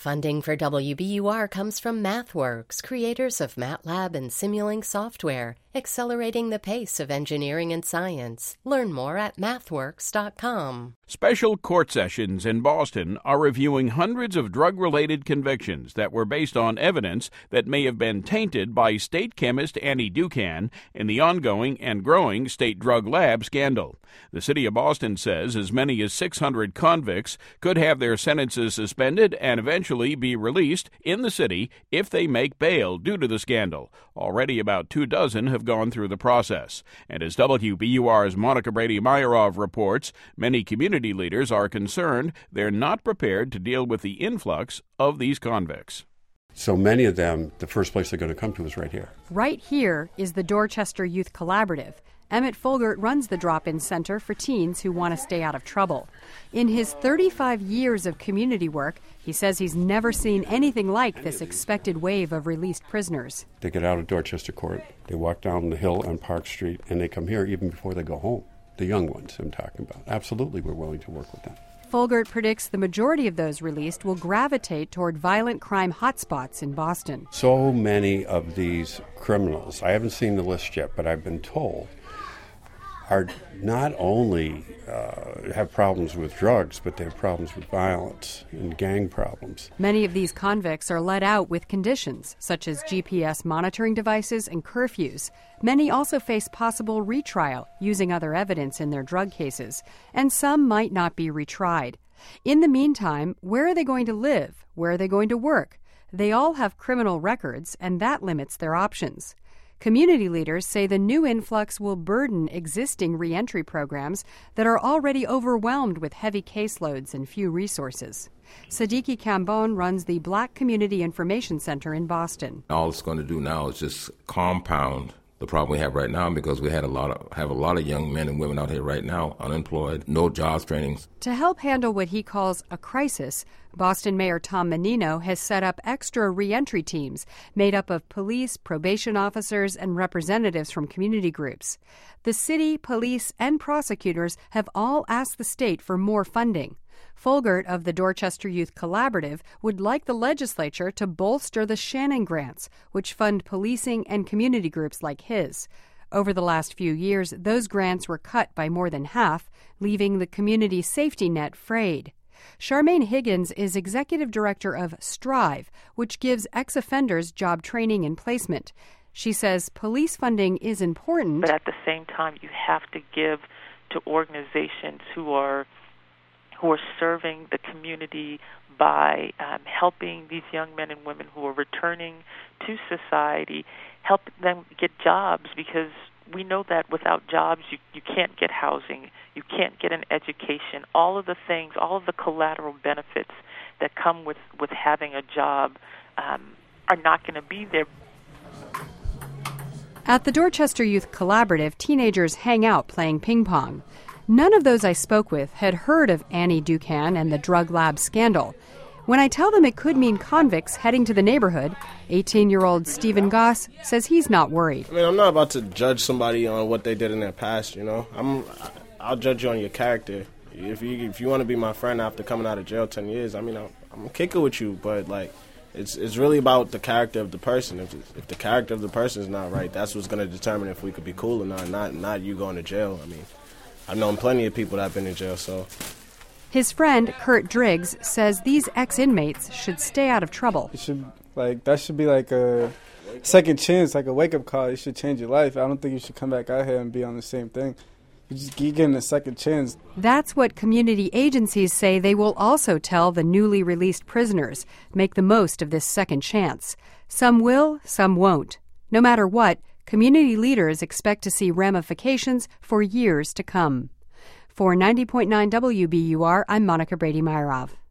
Funding for WBUR comes from MathWorks, creators of MATLAB and Simulink software, accelerating the pace of engineering and science. Learn more at mathworks.com. Special court sessions in Boston are reviewing hundreds of drug-related convictions that were based on evidence that may have been tainted by state chemist Annie Dukan in the ongoing and growing state drug lab scandal. The city of Boston says as many as 600 convicts could have their sentences suspended and eventually be released in the city if they make bail due to the scandal. Already about 24 have gone through the process. And as WBUR's Monica Brady-Meyerov reports, many community leaders are concerned they're not prepared to deal with the influx of these convicts. So many of them, the first place they're going to come to is right here. Right here is the Dorchester Youth Collaborative. Emmett Folgert runs the drop-in center for teens who want to stay out of trouble. In his 35 years of community work, he says he's never seen anything like this expected wave of released prisoners. They get out of Dorchester Court, they walk down the hill on Park Street, and they come here even before they go home. The young ones I'm talking about. Absolutely, we're willing to work with them. Folgert predicts the majority of those released will gravitate toward violent crime hotspots in Boston. So many of these criminals, I haven't seen the list yet, but I've been told, are not only have problems with drugs, but they have problems with violence and gang problems. Many of these convicts are let out with conditions, such as GPS monitoring devices and curfews. Many also face possible retrial, using other evidence in their drug cases, and some might not be retried. In the meantime, where are they going to live? Where are they going to work? They all have criminal records, and that limits their options. Community leaders say the new influx will burden existing reentry programs that are already overwhelmed with heavy caseloads and few resources. Siddiqui Cambone runs the Black Community Information Center in Boston. All it's going to do now is just compound the problem we have right now, because we have a lot of young men and women out here right now, unemployed, no jobs trainings. To help handle what he calls a crisis, Boston Mayor Tom Menino has set up extra reentry teams made up of police, probation officers, and representatives from community groups. The city, police, and prosecutors have all asked the state for more funding. Folgert of the Dorchester Youth Collaborative would like the legislature to bolster the Shannon grants, which fund policing and community groups like his. Over the last few years, those grants were cut by more than half, leaving the community safety net frayed. Charmaine Higgins is executive director of Strive, which gives ex-offenders job training and placement. She says police funding is important, but at the same time, you have to give to organizations who are serving the community by helping these young men and women who are returning to society, help them get jobs, because we know that without jobs you can't get housing, you can't get an education. All of the things, all of the collateral benefits that come with having a job are not going to be there. At the Dorchester Youth Collaborative, teenagers hang out playing ping pong. None of those I spoke with had heard of Annie Dukan and the drug lab scandal. When I tell them it could mean convicts heading to the neighborhood, 18-year-old Stephen Goss says he's not worried. I mean, I'm not about to judge somebody on what they did in their past, you know. I'll judge you on your character. If you want to be my friend after coming out of jail 10 years, I mean, I'm going to kick it with you, but, like, it's really about the character of the person. If the character of the person is not right, that's what's going to determine if we could be cool or not you going to jail. I mean, I've known plenty of people that have been in jail, so. His friend, Kurt Driggs, says these ex-inmates should stay out of trouble. That should be like a second chance, like a wake-up call. It should change your life. I don't think you should come back out here and be on the same thing. You're getting a second chance. That's what community agencies say they will also tell the newly released prisoners. Make the most of this second chance. Some will, some won't. No matter what, community leaders expect to see ramifications for years to come. For 90.9 WBUR, I'm Monica Brady-Meyerov.